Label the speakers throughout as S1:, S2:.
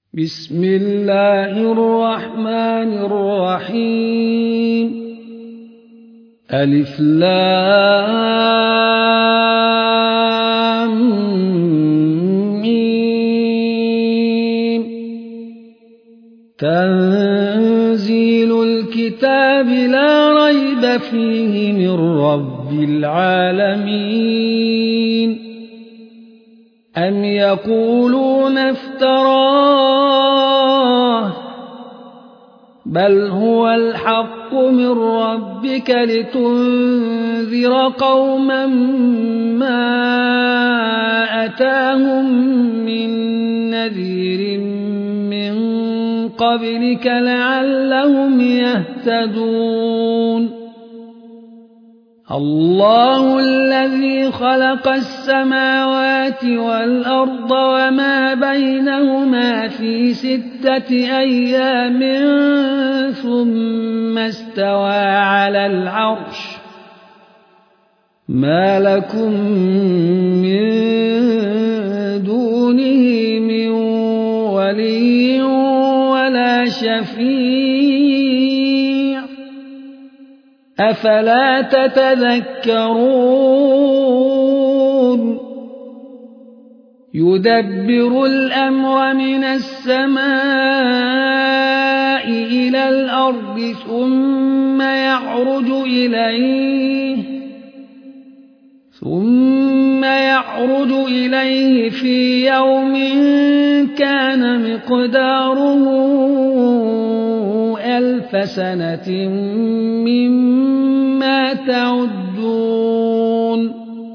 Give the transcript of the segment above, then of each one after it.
S1: بسم الله الرحمن الرحيم ألف لام ميم تنزيل الكتاب لا ريب فيه من رب العالمين أم يقولون افتراه بل هو الحق من ربك لتنذر قوما ما أتاهم من نذير من قبلك لعلهم يهتدون الله الذي خلق السماوات والأرض وما بينهما في 6 أيام ثم استوى على العرش ما لكم من دونه من ولي ولا شفيع أفلا تتذكرون يدبر الأمر من السماء إلى الأرض ثم يعرج إليه في يوم كان مقداره 1000 سنة مما تعدون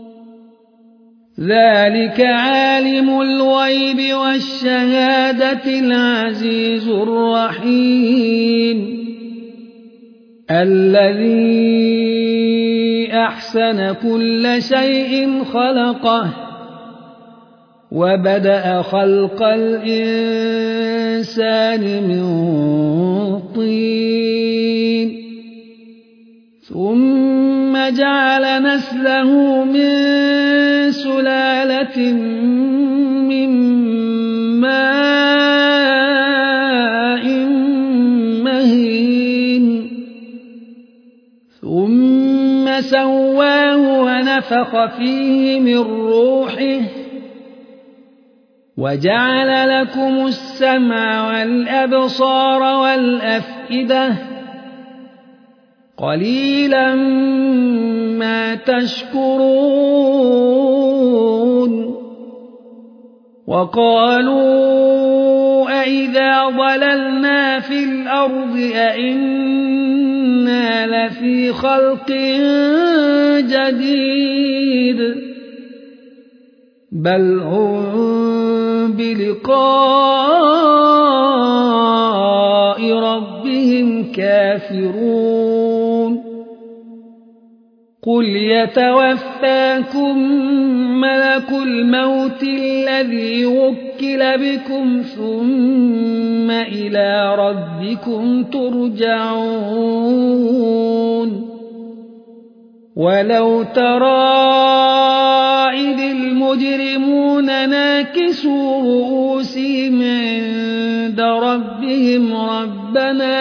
S1: ذلك عالم الغيب والشهادة العزيز الرحيم الذي أحسن كل شيء خلقه وبدأ خلق الإنسان من طين ثم جعل نسله من سلالة من ماء مهين ثم سواه ونفخ فيه من روحه وجعل لكم السمع والأبصار والأفئدة قليلا ما تشكرون وقالوا أئذا ضللنا في الأرض أئنا لفي خلق جديد بل هم بلقاء ربهم كافرون قل يتوفاكم ملك الموت الذي وكل بكم ثم إلى ربكم ترجعون ولو ترى إذ المجرمون ناكسوا رؤوسهم عند ربهم ربنا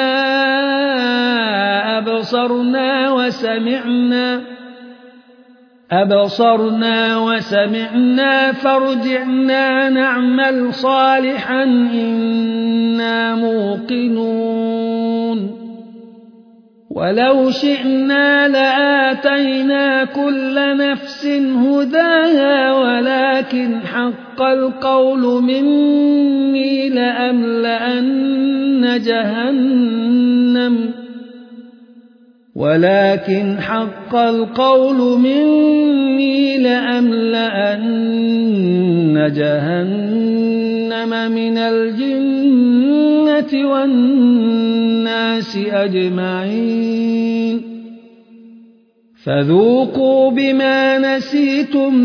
S1: أبصرنا وسمعنا فارجعنا نعمل صالحا إنا موقنون ولو شئنا لآتينا كل نفس هداها ولكن حق القول مني لأملأن جهنم من الجنة والناس أجمعين فذوقوا بما نسيتم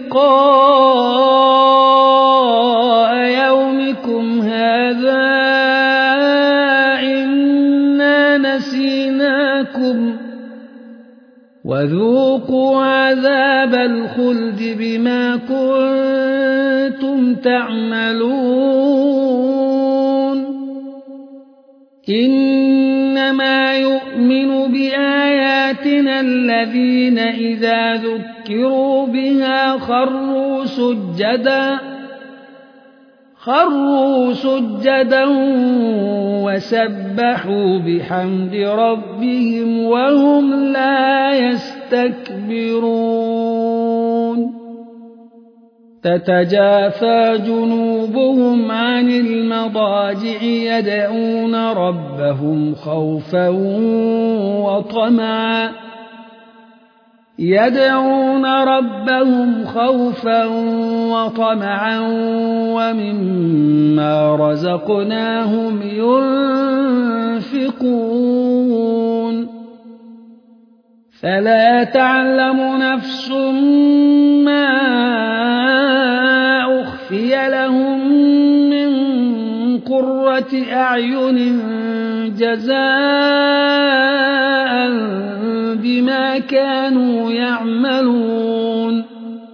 S1: لقاء يومكم هذا إنا نسيناكم وذوقوا عذاب الخلد بما كنتم تعملون إنما يؤمن بآياتنا الذين إذا ذكروا بها خروا سجدا وسبحوا بحمد ربهم وهم لا يستكبرون تتجافى جنوبهم عن المضاجع يدعون ربهم خوفا وطمعا ومما رزقناهم ينفقون فلا تعلم نفس ما أخفي لهم من قرة أعين جزاء بما كانوا يعملون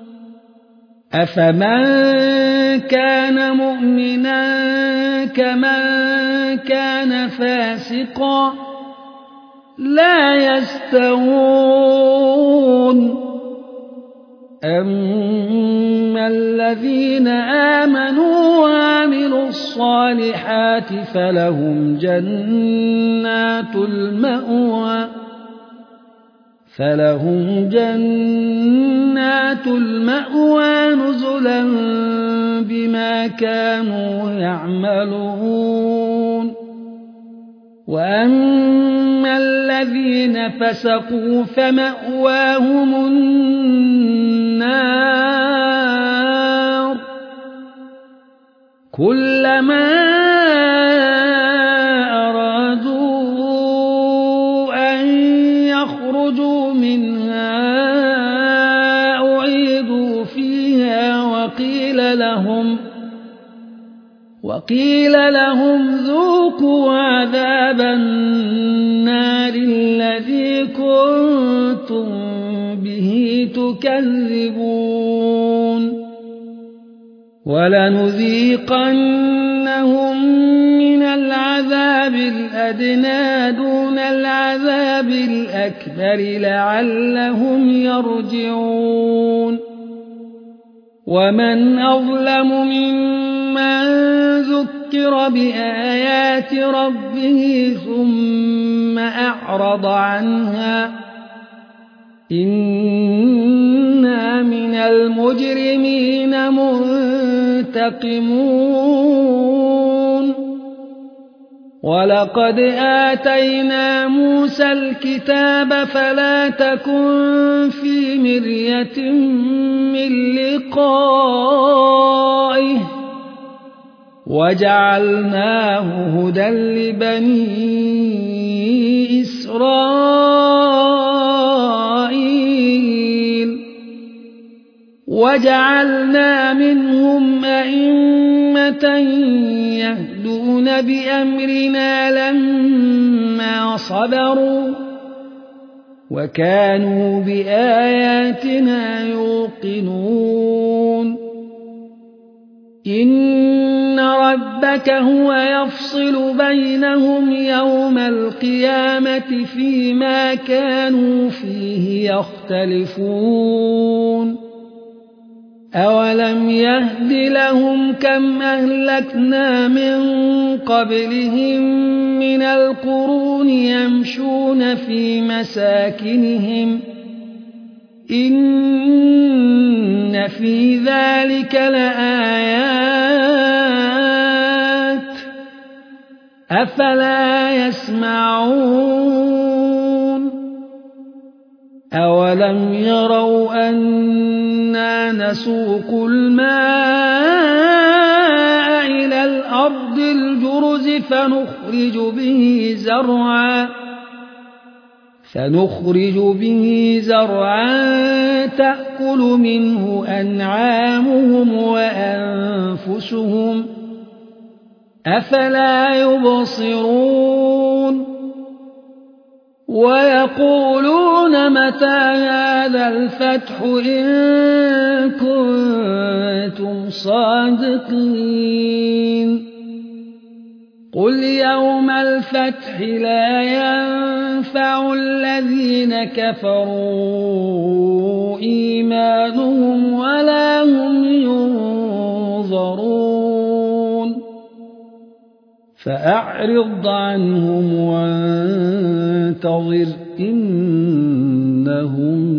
S1: أفمن كان مؤمنا كمن كان فاسقا لا يستوون أما الذين آمنوا وعملوا الصالحات فلهم جنات المأوى نزلا بما كانوا يعملون وأما الذين فسقوا فمأواهم النار كلما أرادوا أن يخرجوا منها أعيدوا فيها وقيل لهم ذوقوا عذاب النار الذي كنتم به تكذبون ولنذيقنهم من العذاب الأدنى دون العذاب الأكبر لعلهم يرجعون ومن أظلم ممن ذكر بآيات ربه ثم أعرض عنها إنا من المجرمين منتقمون ولقد آتينا موسى الكتاب فلا تكن في مرية من لقائه وجعلناه هدى لبني إسرائيل وجعلنا منهم أئمة يهدون بأمرنا لما صبروا وكانوا بآياتنا يوقنون إن ربك هو يفصل بينهم يوم القيامة فيما كانوا فيه يختلفون أولم يهد لهم كم أهلكنا من قبلهم من القرون يمشون في مساكنهم إن في ذلك لآيات أفلا يسمعون أولم يروا أنا نسوق الماء إلى الأرض الجرز فنخرج به زرعا تأكل منه أنعامهم وأنفسهم أفلا يبصرون ويقولون متى هذا الفتح إن كنتم صادقين قل يوم الفتح لا ينفع الذين كفروا إيمانهم ولا هم ينظرون فأعرض عنهم وانتظر إنهم